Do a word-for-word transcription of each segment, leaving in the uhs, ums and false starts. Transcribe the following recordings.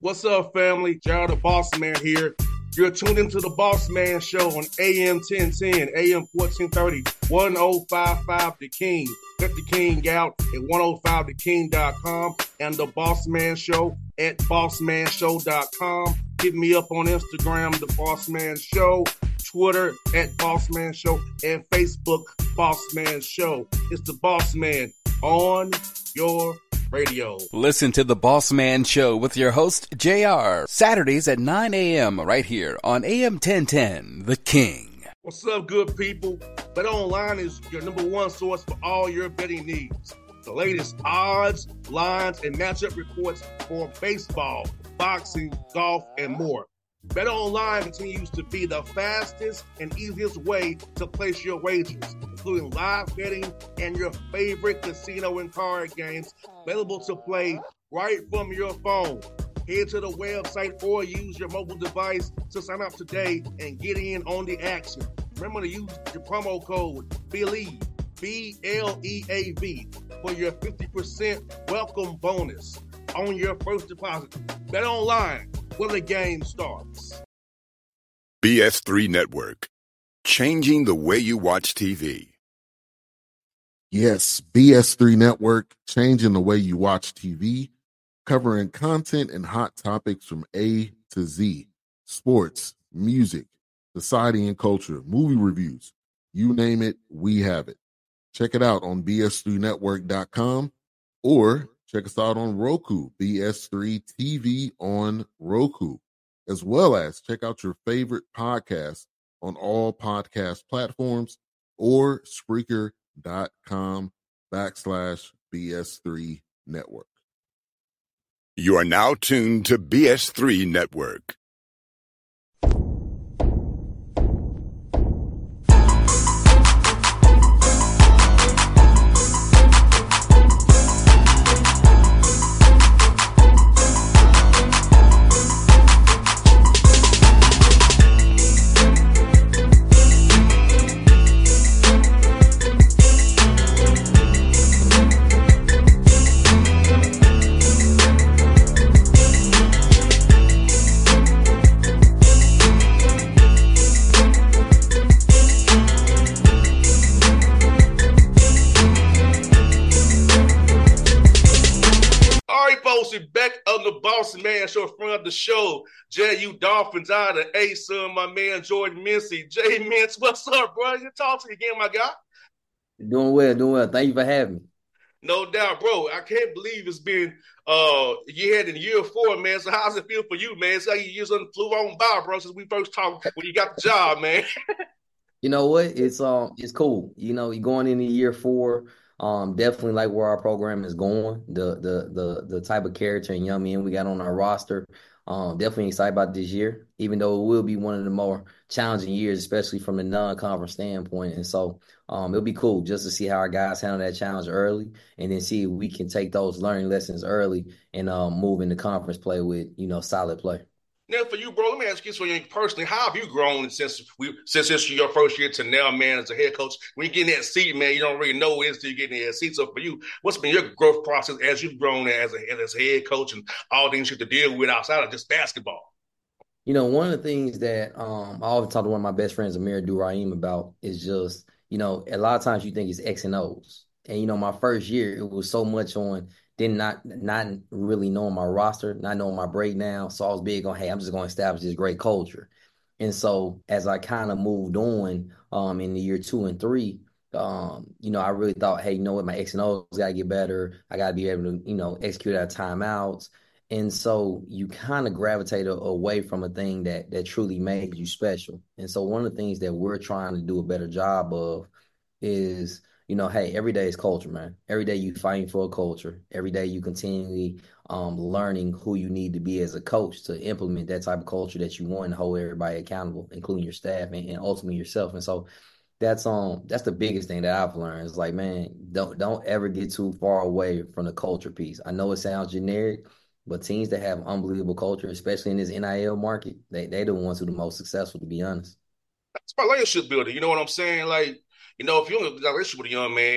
What's up, family? Gerald the Boss Man here. You're tuned into the Boss Man Show on A M ten ten, A M fourteen thirty, ten fifty-five The King. Let the King out at ten fifty the king dot com and the Boss Man Show at boss man show dot com. Hit me up on Instagram, The Boss Man Show, Twitter at Boss Man Show, and Facebook, Boss Man Show. It's the Boss Man on your radio. Listen to The Boss Man Show with your host, J R, Saturdays at nine a.m. right here on A M ten ten, The King. What's up, good people? BetOnline is your number one source for all your betting needs. The latest odds, lines, and matchup reports for baseball, boxing, golf, and more. BetOnline continues to be the fastest and easiest way to place your wagers, including live betting and your favorite casino and card games available to play right from your phone. Head to the website or use your mobile device to sign up today and get in on the action. Remember to use your promo code BELIEVE, B L E A V, for your fifty percent welcome bonus on your first deposit. BetOnline, where the game starts. B S three Network, changing the way you watch T V. Yes, B S three Network, changing the way you watch T V, covering content and hot topics from A to Z, sports, music, society and culture, movie reviews, you name it, we have it. Check it out on B S three network dot com or check us out on Roku, B S three T V on Roku, as well as check out your favorite podcasts on all podcast platforms or Spreaker.com backslash BS3 Network. You are now tuned to B S three Network. Back on the Boss Man Show, in front of the show, J U Dolphins out of A-Sun, my man Jordan Mincy. Jay Mintz, what's up, bro? You talk to you again, my guy. Doing well, doing well. Thank you for having me. No doubt, bro. I can't believe it's been uh you had in year four, man. So how's it feel for you, man? It's like you just flew on by, bro, since we first talked when you got the job, man. You know what? It's um it's cool. You know, you're going into year four. Um, definitely like where our program is going, the the the the type of character and young men we got on our roster. Um, definitely excited about this year, even though it will be one of the more challenging years, especially from the non-conference standpoint. And so um, it'll be cool just to see how our guys handle that challenge early, and then see if we can take those learning lessons early and um, move into conference play with, you know, solid play. Now, for you, bro, let me ask you something personally. How have you grown since we since this your first year to now, man, as a head coach? When you get in that seat, man, you don't really know it until you get in that seat. So for you, what's been your growth process as you've grown as a, as a head coach and all things you have to deal with outside of just basketball? You know, one of the things that um, I always talk to one of my best friends, Amir Duraim, about is just, you know, a lot of times you think it's X and O's. And, you know, my first year, it was so much on then not not really knowing my roster, not knowing my breakdown. So I was big on, hey, I'm just going to establish this great culture. And so as I kind of moved on um, in the year two and three, um, you know, I really thought, hey, you know what, my X and O's got to get better. I got to be able to, you know, execute our timeouts. And so you kind of gravitate away from a thing that that truly made you special. And so one of the things that we're trying to do a better job of is, you know, hey, every day is culture, man. Every day you fighting for a culture. Every day you continually um, learning who you need to be as a coach to implement that type of culture that you want and hold everybody accountable, including your staff and, and ultimately yourself. And so that's um that's the biggest thing that I've learned. It's like, man, don't don't ever get too far away from the culture piece. I know it sounds generic, but teams that have unbelievable culture, especially in this N I L market, they they the ones who are the most successful, to be honest. It's about relationship building. You know what I'm saying? Like, you know, if you're in a relationship with a young man,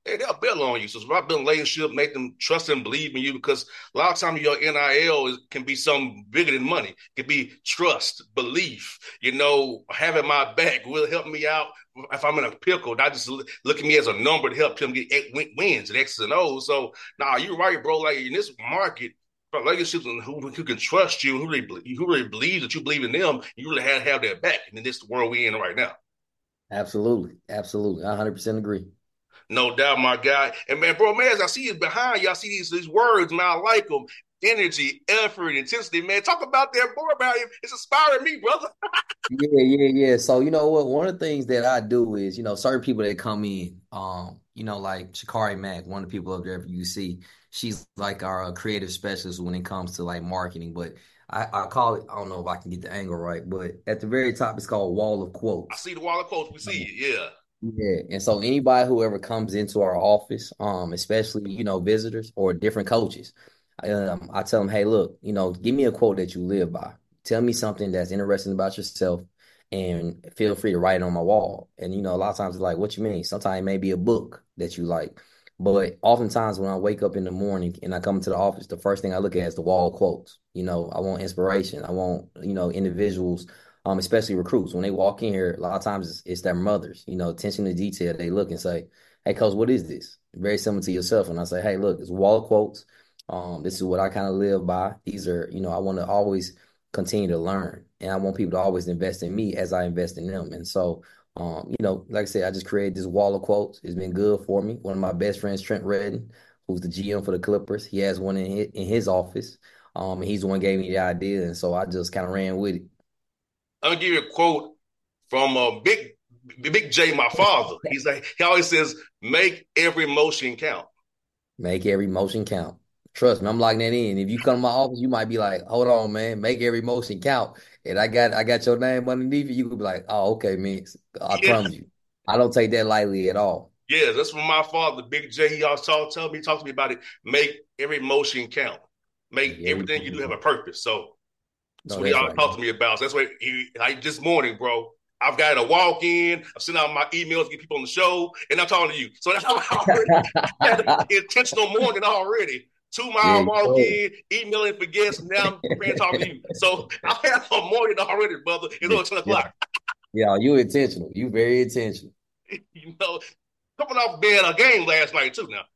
Hey, they'll build on you. So it's about building relationship, make them trust and believe in you because a lot of times your N I L is, can be something bigger than money. It can be trust, belief, you know, having my back will help me out if I'm in a pickle, not just look at me as a number to help him get eight wins and X's and O's. So, nah, you're right, bro. Like in this market, relationships and who, who can trust you, who really, who really believes that you believe in them, you really have to have their back. And in this world we're in right now. Absolutely. Absolutely. I one hundred percent agree. No doubt, my guy. And man, bro, man, as I see it behind you, I see these, these words, man, I like them. Energy, effort, intensity, man. Talk about that more about it. It's inspiring me, brother. Yeah, yeah, yeah. So you know what? One of the things that I do is, you know, certain people that come in, um, you know, like Shakari Mack, one of the people up there you see, she's like our uh, creative specialist when it comes to like marketing. But I, I call it, I don't know if I can get the angle right, but at the very top, it's called Wall of I Quotes. see the wall of quotes. We see it, yeah. Yeah, and so anybody who ever comes into our office, um, especially you know visitors or different coaches, um, I tell them, hey, look, you know, give me a quote that you live by. Tell me something that's interesting about yourself, and feel free to write it on my wall. And you know, a lot of times it's like, what you mean? Sometimes it may be a book that you like, but oftentimes when I wake up in the morning and I come into the office, the first thing I look at is the wall of quotes. You know, I want inspiration. I want you know individuals um, especially recruits. When they walk in here, a lot of times it's, it's their mothers, you know, attention to detail. They look and say, hey, coach, what is this? Very similar to yourself. And I say, hey, look, it's wall of quotes. Um, this is what I kind of live by. These are, you know, I want to always continue to learn. And I want people to always invest in me as I invest in them. And so, um, you know, like I said, I just created this wall of quotes. It's been good for me. One of my best friends, Trent Redden, who's the G M for the Clippers, he has one in his, in his office. Um, and he's the one who gave me the idea. And so I just kind of ran with it. I'm gonna give you a quote from uh, Big Big J, my father. He's like he always says, "Make every motion count." Make every motion count. Trust me, I'm locking that in. If you come to my office, you might be like, hold on, man, make every motion count. And I got I got your name underneath it. You could be like, oh, okay, man. I Yeah, promise you. I don't take that lightly at all. yeah, that's from my father, Big J. He always talk, tell me, talk to me about it. Make every motion count. Make Make every everything you do motion have a count. purpose. So that's No, what he that's always right, talk man. to me about. So that's what he, like this morning, bro. I've got to walk in. I'm sending out my emails to get people on the show, and I'm talking to you. So that's how I already had an intentional morning already. Two Yeah, mile you walk know. in, emailing for guests. Now I'm preparing to talk to you. So I had a morning already, brother. It's Yeah, only ten yeah, o'clock. yeah. You intentional. You very intentional. You know, coming off being a game last night too. Now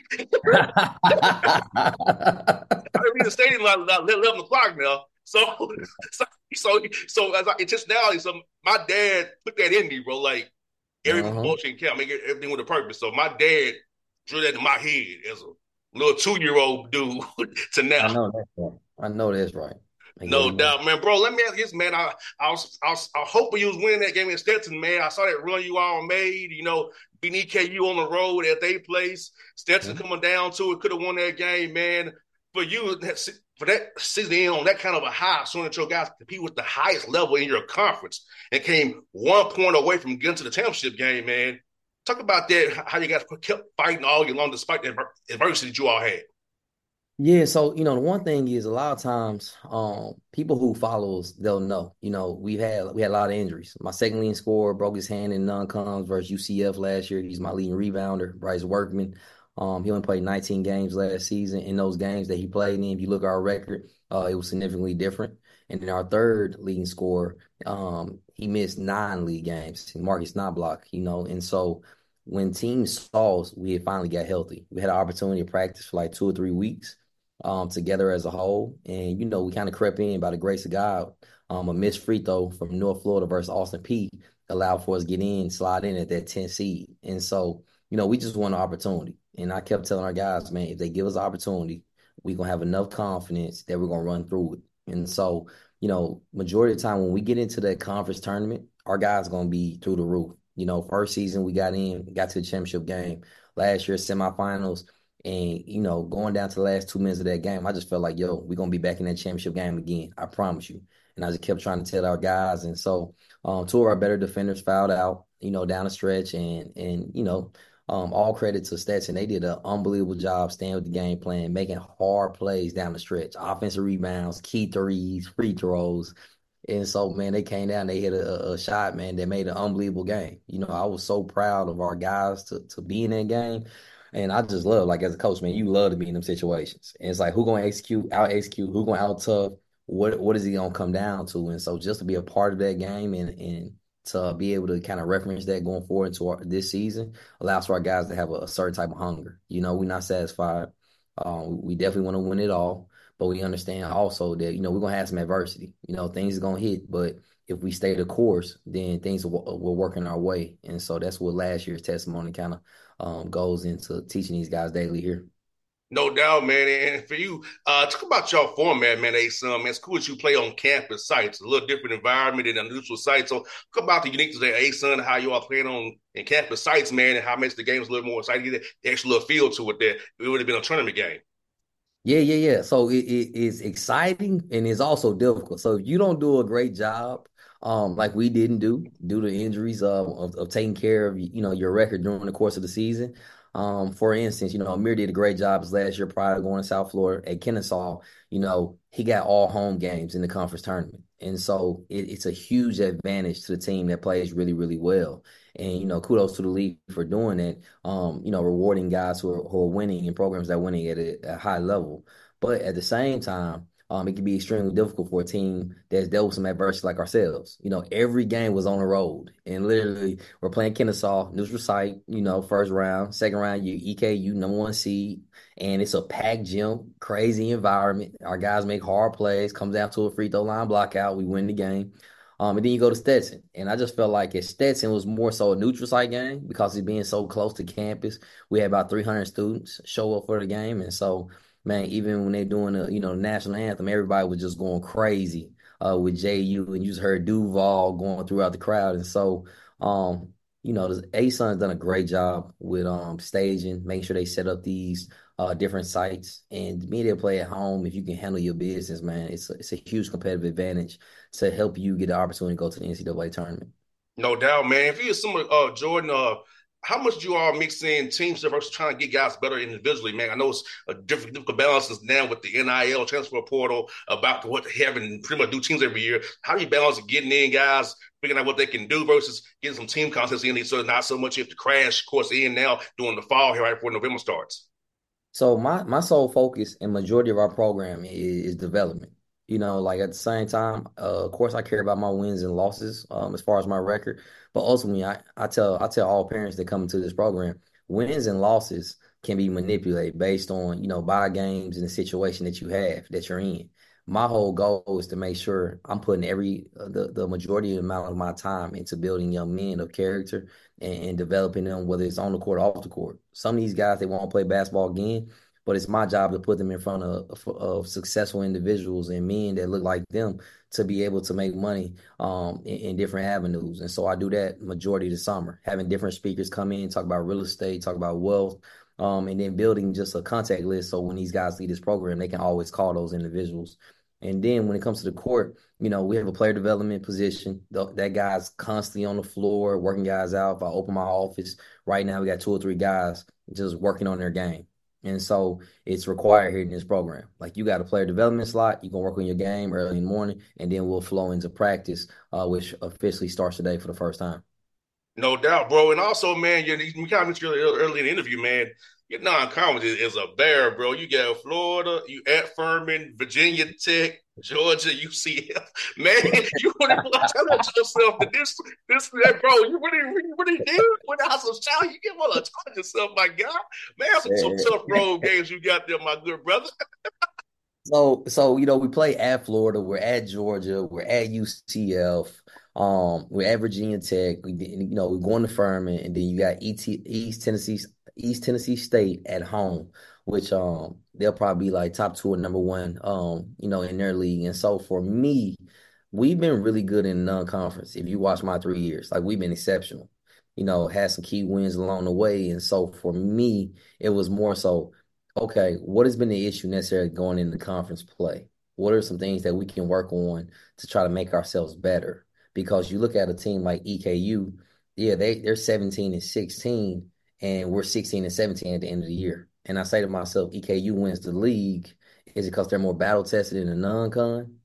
I didn't read the stadium like eleven o'clock now. So, so, so, so as I intentionality, so my dad put that in me, bro. Like every Uh-huh. motion count, make everything with a purpose. So my dad drew that in my head as a little two year old dude to I now. know that's right. I know that's right. Make every No motion. doubt, man, bro. Let me ask you this, man. I, I was, I was, I was hoping you was winning that game in Stetson, man. I saw that run you all made. You know, beat E K U on the road at their place. Stetson Mhm. coming down to it, could have won that game, man. For you, for that season in on that kind of a high, showing that your guys compete with the highest level in your conference and came one point away from getting to the championship game, man. Talk about that, how you guys kept fighting all year long despite the adversity that you all had. Yeah, so you know, the one thing is a lot of times, um, people who follow us, they'll know. You know, we've had we had a lot of injuries. My second leading scorer broke his hand in non-coms versus U C F last year. He's my leading rebounder, Bryce Workman. Um, he only played nineteen games last season. In those games that he played in, if you look at our record, uh, it was significantly different. And then our third leading scorer, um, he missed nine league games. Marcus Knobloch, you know, and so when teams saw us, we had finally got healthy. We had an opportunity to practice for like two or three weeks um, together as a whole. And, you know, we kind of crept in by the grace of God. Um, a missed free throw from North Florida versus Austin Peay allowed for us to get in, slide in at that ten seed. And so, you know, we just want an opportunity. And I kept telling our guys, man, if they give us an opportunity, we're going to have enough confidence that we're going to run through it. And so, you know, majority of the time when we get into that conference tournament, our guys are going to be through the roof. You know, first season we got in, got to the championship game. Last year, semifinals. And, you know, going down to the last two minutes of that game, I just felt like, yo, we're going to be back in that championship game again. I promise you. And I just kept trying to tell our guys. And so um, two of our better defenders fouled out, you know, down the stretch. And, and you know, um, all credit to Stetson. They did an unbelievable job staying with the game plan, making hard plays down the stretch, offensive rebounds, key threes, free throws. And so, man, they came down, they hit a, a shot, man, that made an unbelievable game. You know, I was so proud of our guys to to be in that game. And I just love, like, as a coach, man, you love to be in them situations. And it's like, who gonna execute, out execute, who gonna out tough, what what is he gonna come down to? And so just to be a part of that game and and to be able to kind of reference that going forward into our, this season allows for our guys to have a, a certain type of hunger. You know, we're not satisfied. Um, we definitely want to win it all, but we understand also that, you know, we're going to have some adversity. You know, things are going to hit, but if we stay the course, then things will, will work in our way. And so that's what last year's testimony kind of um, goes into teaching these guys daily here. No doubt, man. And for you, uh, talk about your format, man, A-Sun, man. It's cool that you play on campus sites, a little different environment than a neutral site. So talk about the uniqueness of A-Sun, how you all playing on in campus sites, man, and how it makes the games a little more exciting, get the extra little feel to it that it would have been a tournament game. Yeah, yeah, yeah. So it, it is exciting and it's also difficult. So if you don't do a great job, um, like we didn't do due to injuries uh, of, of taking care of, you know, your record during the course of the season. Um, for instance, you know, Amir did a great job his last year prior to going to South Florida at Kennesaw. You know, he got all home games in the conference tournament. And so it, it's a huge advantage to the team that plays really, really well. And, you know, kudos to the league for doing that, um, you know, rewarding guys who are, who are winning in programs that are winning at a, a high level. But at the same time, um, it can be extremely difficult for a team that's dealt with some adversity like ourselves. You know, every game was on the road. And literally, we're playing Kennesaw, neutral site, you know, first round. Second round, you E K U, number one seed. And it's a packed gym, crazy environment. Our guys make hard plays, comes down to a free throw line block out. We win the game. Um, and then you go to Stetson. And I just felt like at Stetson was more so a neutral site game because it's being so close to campus. We had about three hundred students show up for the game. And so, man, even when they're doing the, you know, national anthem, everybody was just going crazy uh, with J U. And you just heard Duval going throughout the crowd. And so, um, you know, the A-Sun's done a great job with um, staging, making sure they set up these uh, different sites. And being able to play at home, if you can handle your business, man, it's a, it's a huge competitive advantage to help you get the opportunity to go to the N C double A tournament. No doubt, man. If you're similar, uh, Jordan, uh, how much do you all mix in team stuff versus trying to get guys better individually, man? I know it's a different difficult balances now with the N I L transfer portal about what having pretty much do teams every year. How do you balance getting in guys, figuring out what they can do versus getting some team contests in, so not so much you have to crash course in now during the fall here right before November starts? So my my sole focus and majority of our program is, is development. You know, like at the same time, uh, of course, I care about my wins and losses um, as far as my record. But ultimately, I, I tell I tell all parents that come into this program, wins and losses can be manipulated based on, you know, buy games and the situation that you have that you're in. My whole goal is to make sure I'm putting every uh, the the majority amount of my time into building young men of character and, and developing them, whether it's on the court or off the court. Some of these guys they won't play basketball again, but it's my job to put them in front of, of successful individuals and men that look like them to be able to make money um, in, in different avenues. And so I do that majority of the summer, having different speakers come in, talk about real estate, talk about wealth, um, and then building just a contact list. So when these guys leave this program, they can always call those individuals. And then when it comes to the court, you know, we have a player development position. That guy's constantly on the floor, working guys out. If I open my office right now, we got two or three guys just working on their game. And so it's required here in this program. Like you got a player development slot, you can work on your game early in the morning, and then we'll flow into practice, uh, which officially starts today for the first time. No doubt, bro. And also, man, you, you kind of mentioned earlier early in the interview, man, your non-conference is, is a bear, bro. You got Florida, you at Furman, Virginia Tech, Georgia, U C F. Man, you really want to challenge yourself to this, this, that, bro. You really, really, really did. Without some shout, you get want to challenge yourself, my God. Man, some, some tough road games you got there, my good brother. So, so you know, we play at Florida, we're at Georgia, we're at U C F, um, we're at Virginia Tech. We, you know, we're going to Furman, and then you got E T, East Tennessee, East Tennessee State at home, which um they'll probably be like top two or number one, um, you know, in their league. And so for me, we've been really good in non-conference. If you watch my three years, like we've been exceptional. You know, had some key wins along the way, and so for me, it was more so. Okay, what has been the issue necessarily going into conference play? What are some things that we can work on to try to make ourselves better? Because you look at a team like E K U, yeah, they, they're seventeen and sixteen, and we're sixteen and seventeen at the end of the year. And I say to myself, E K U wins the league. Is it because they're more battle tested in the non-con?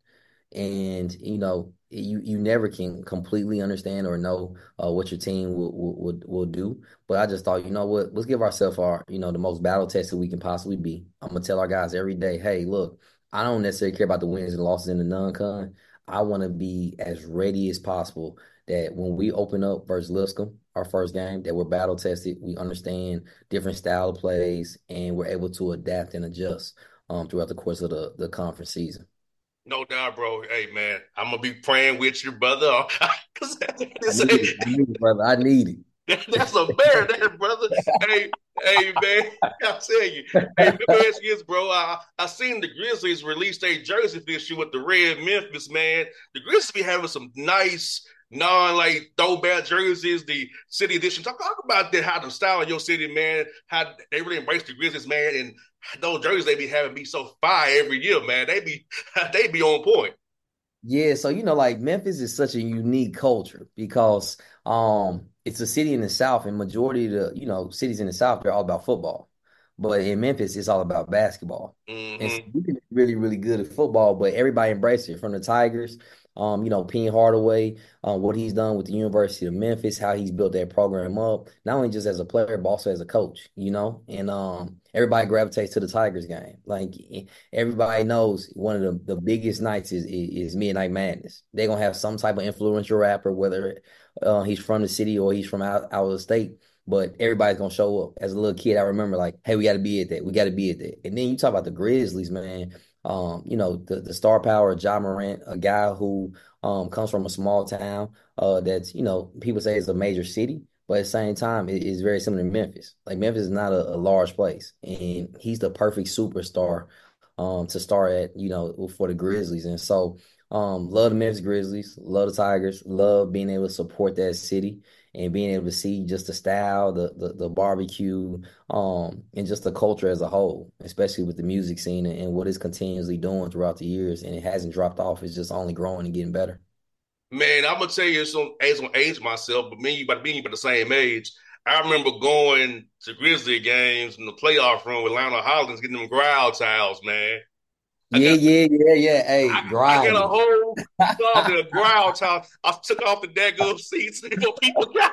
And, you know, you you never can completely understand or know uh, what your team will, will will will do. But I just thought, you know what, let's give ourselves our, you know, the most battle tested we can possibly be. I'm gonna tell our guys every day, hey, look, I don't necessarily care about the wins and losses in the non-con. I want to be as ready as possible that when we open up versus Lipscomb, our first game, that we're battle tested, we understand different style of plays, and we're able to adapt and adjust um, throughout the course of the, the conference season. No doubt, bro. Hey, man, I'm gonna be praying with you, brother. Cause I need it, I need it, brother. I need that, that's a bear, that brother. Hey, hey, man, I tell you. Hey, let me ask you this, bro. I I seen the Grizzlies release their jersey this year with the red Memphis, man. The Grizzlies be having some nice non like throwback jerseys, the city edition. Talk, talk about that, how the style of your city, man, how they really embrace the Grizzlies, man, and those jerseys they be having be so fire every year, man. They be they be on point. Yeah, so you know, like Memphis is such a unique culture because um it's a city in the South, and majority of the, you know, cities in the South, they're all about football. But in Memphis, it's all about basketball. And so Mm-hmm. we can be really, really good at football, but everybody embraces it from the Tigers. Um, you know, Penny Hardaway, um, what he's done with the University of Memphis, how he's built that program up, not only just as a player, but also as a coach, you know, and um everybody gravitates to the Tigers game. Like everybody knows one of the, the biggest nights is, is is Midnight Madness. They're gonna have some type of influential rapper, whether uh, he's from the city or he's from out, out of the state. But everybody's gonna show up. As a little kid, I remember like, hey, we got to be at that. We got to be at that. And then you talk about the Grizzlies, man. Um, you know, the the star power of Ja Morant, a guy who um comes from a small town uh that's, you know, people say it's a major city, but at the same time, it is very similar to Memphis. Like Memphis is not a, a large place, and he's the perfect superstar um to start at, you know, for the Grizzlies. And so um love the Memphis Grizzlies, love the Tigers, love being able to support that city and being able to see just the style, the the, the barbecue, um, and just the culture as a whole, especially with the music scene and, and what it's continuously doing throughout the years, and it hasn't dropped off. It's just only growing and getting better. Man, I'm gonna tell you, it's on, it's on age myself, but me, but me, but the same age. I remember going to Grizzly games in the playoff room with Lionel Hollins getting them growl towels, man. I Yeah, got yeah, yeah, yeah. Hey, I, I got a grinding. whole closet of growl towels. I took off the daggone seats and people got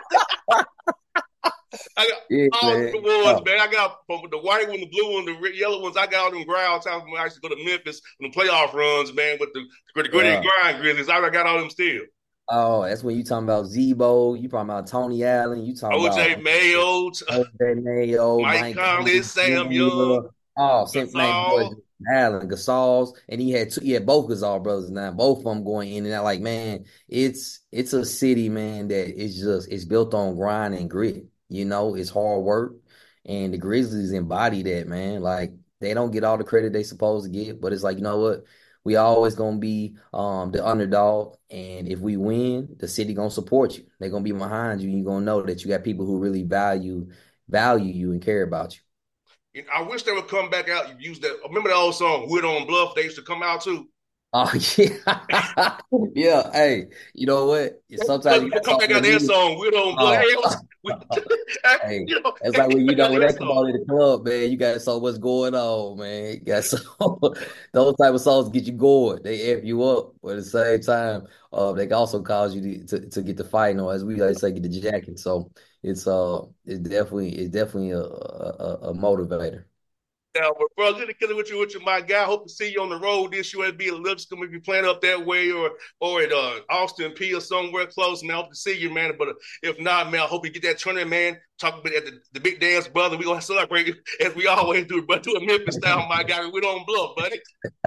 I got Yeah, all the man. ones, Oh, man. I got from the white one, the blue one, the red, yellow ones. I got all them growl towels when I used to go to Memphis on the playoff runs, man, with the, the gritty and yeah. grind Grizzlies. I got all them still. Oh, that's when you talking about Zebo. You talking about Tony Allen. You talking O J about Mayo, O J Mayo, Mike Mike Conley, Conley Sam Young, Junior Oh, same man, boy, Gasol. Allen, Gasol's, and he had two, he had both Gasol brothers now, both of them going in and out. Like, man, it's it's a city, man, that is just it's built on grind and grit. You know, it's hard work, and the Grizzlies embody that, man. Like, they don't get all the credit they supposed to get, but it's like, you know what? We always gonna be um the underdog, and if we win, the city gonna support you. They're gonna be behind you, and you're gonna know that you got people who really value value you and care about you. You know, I wish they would come back out and use that. Remember that old song, Wood on Bluff? They used to come out too. Oh yeah, yeah. Hey, you know what? Sometimes you got Come back out something that needed. song, Wood on Bluff. Oh, Hey, was, we, hey, you know, that's hey, like when you come know back when out that that come song. on in the club, man. You got so much going on, man. You got so those type of songs get you going. They amp you up, but at the same time, uh, they can also cause you to, to, to get the fighting, or as we like to say, get the jacking. So it's uh, it's definitely it's definitely a a, a motivator. Now, but bro, good to kill it with you, with you, my guy. Hope to see you on the road this year at be at Lipscomb if you're playing up that way, or or at uh, Austin P or somewhere close. Man, I hope to see you, man. But if not, man, I hope you get that tournament, man. Talk about at the, the big dance, brother. We gonna celebrate as we always do, but do a Memphis style, my guy. We don't bluff, buddy.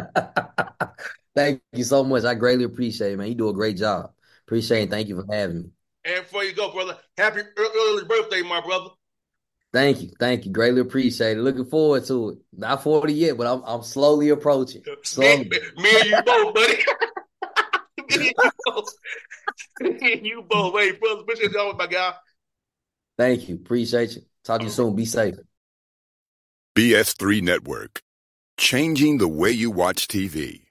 Thank you so much. I greatly appreciate it, man. You do a great job. Appreciate it. Thank you for having me. And before you go, brother, happy early birthday, my brother. Thank you. Thank you. Greatly appreciate it. Looking forward to it. Not forty yet, but I'm I'm slowly approaching. Me, Slowly. me and you both, buddy. me and you both. Me and you both. Hey, brother, appreciate you always, my guy. Thank you. Appreciate you. Talk to you soon. Be safe. B S three Network, changing the way you watch T V.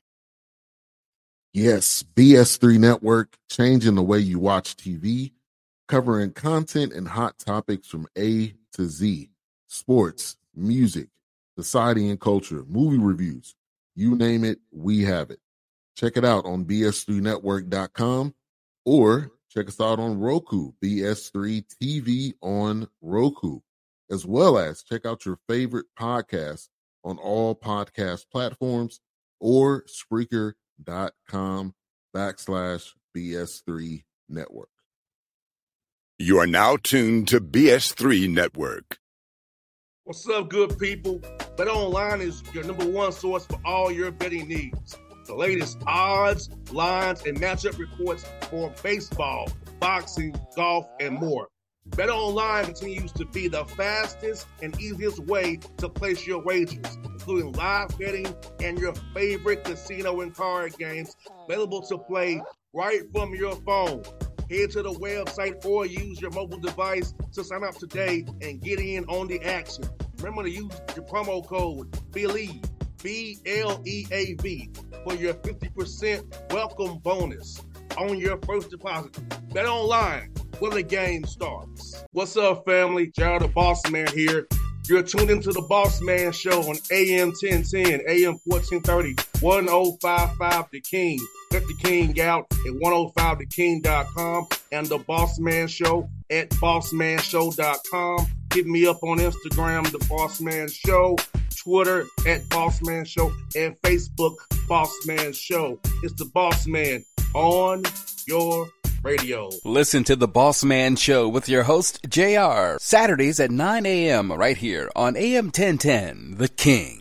Yes, B S three Network, changing the way you watch T V, covering content and hot topics from A to Z, sports, music, society and culture, movie reviews. You name it, we have it. Check it out on B S three network dot com or check us out on Roku, B S three T V on Roku, as well as check out your favorite podcast on all podcast platforms or Spreaker.com backslash BS3 Network. You are now tuned to B S three Network. What's up, good people? BetOnline is your number one source for all your betting needs. The latest odds, lines, and matchup reports for baseball, boxing, golf, and more. BetOnline continues to be the fastest and easiest way to place your wagers, including live betting and your favorite casino and card games available to play right from your phone. Head to the website or use your mobile device to sign up today and get in on the action. Remember to use your promo code BELIEVE, B L E A V, for your fifty percent welcome bonus on your first deposit. Bet online where the game starts. What's up, family? Jared the Boss Man here. You're tuned into the Boss Man Show on A M ten ten, A M fourteen thirty, ten fifty-five The King. Check The King out at ten five the king dot com and the Boss Man Show at boss man show dot com. Hit me up on Instagram, The Boss Man Show, Twitter at Boss Man Show, and Facebook, Boss Man Show. It's the Boss Man on your radio. Listen to the Boss Man Show with your host, J R, Saturdays at nine a.m. right here on A M ten ten, The King.